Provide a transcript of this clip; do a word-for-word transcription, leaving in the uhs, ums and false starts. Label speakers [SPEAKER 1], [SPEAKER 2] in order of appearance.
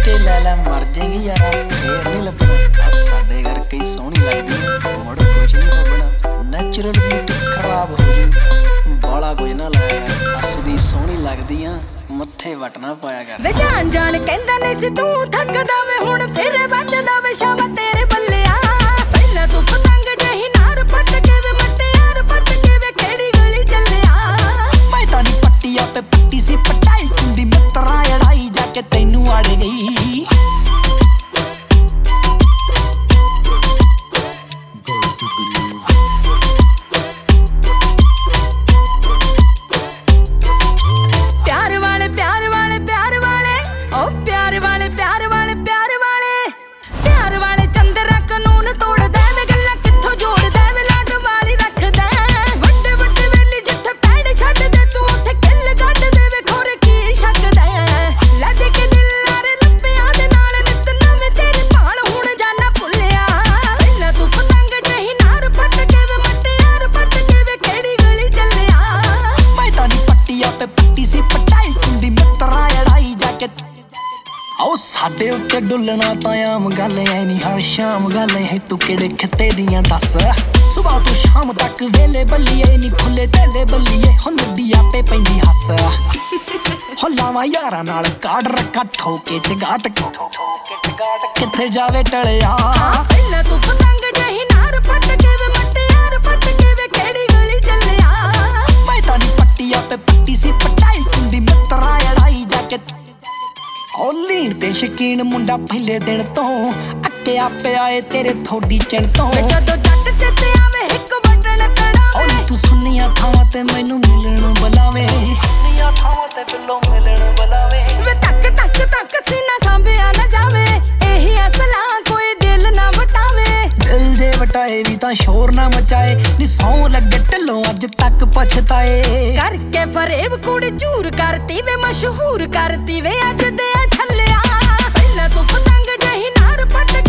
[SPEAKER 1] के लै लै मर जाएगी यारा फिर नहीं लभना। साडे घर कई सोहनी लगदी मुड़ कुछ नहीं लभना। नैचुरल ब्यूटी खराब हो जू बाला कुछ ना लाया कर। हसदी सोहनी लगदी आ मत्थे वटना पाया कर।
[SPEAKER 2] वे जान जान कहंदा नहीं सी तू थकदा वे हुण फिर बचदा वे शाबा तेरे बल्लिया। पहला तू पतंग जही नार पट के वे मटे यार पट के वे केड़ी गली चलिया।
[SPEAKER 1] मैं तानी पट्टिया पे पट्टी सी पटाई कुंडी मित्रा अड़ाई जाके तैनू आड़ गई।
[SPEAKER 2] प्यार वाले प्यार वाले प्यार वाले ओ प्यार वाले प्यार वाले प्यार वाले प्यार वाले चंद्रा कानून तोड़ दे वे गल्ला कित्थों जोड़ दे वे लाड वाली रख दे। वड्डे वड्डे वेली जिथे पैड़ छड्ड दे तू उत्थे किल कट दे वे खोरे की शक दे। लद के दिल नारे लप्पियां दे नाल नित नवें तेरे भाल हुण जाना भुल्लिया। पहला तू पतंग जही नार पट के वे मटे यार पट के वे केड़ी गली चलिया।
[SPEAKER 1] मैं तानी पट्टिया पे पट्टी सी पटाई कुंडी मित्रा अड़ाई जाके आओ साडे उत्ते डुलना तां आम गल ऐ नी हर शाम गल है तू केड़े खिते दियां दस। सुबह तू शाम तक वेले बल्लिए नी फुले तेले बल्लिए हो नदी आपे पैंदी हस। हो लावां यारां नाल काड़ रखा ठोके चगाट ठोके चगाट किथे जावे टलिया।
[SPEAKER 2] पहला तू पतंग जही नार पट के वे मटे यार पट के वे केड़ी गली चलिया।
[SPEAKER 1] मैं तानी पट्टिया पे पट्टी सी पटाई कुंडी मित्रा अड़ाई जाके ओ लीन ते शकीन मुंडा पहले दिन तो अक्के आपे आए तेरे थोड़ी चिण तो।
[SPEAKER 2] जदों जट चेते आवे हिक बटन तड़ावे
[SPEAKER 1] ओ तू सुनिया थावां ते मैनू मिलण बुलावे। सुनिया थावां ते बिल्लो मिलण बुलावे।
[SPEAKER 2] वे तक तक तक सीना सांभिया ना जावे एही असला कोई दिल ना वटावे।
[SPEAKER 1] दिल जे वटाए भी तां शोर ना मचाए नी सौ लगे ढिल्लों अज तक पछताए।
[SPEAKER 2] करके फरेब कुड़ी चूर करती वे मशहूर करती वे अज दे छल्लिया। पहला तू पतंग जही नार पट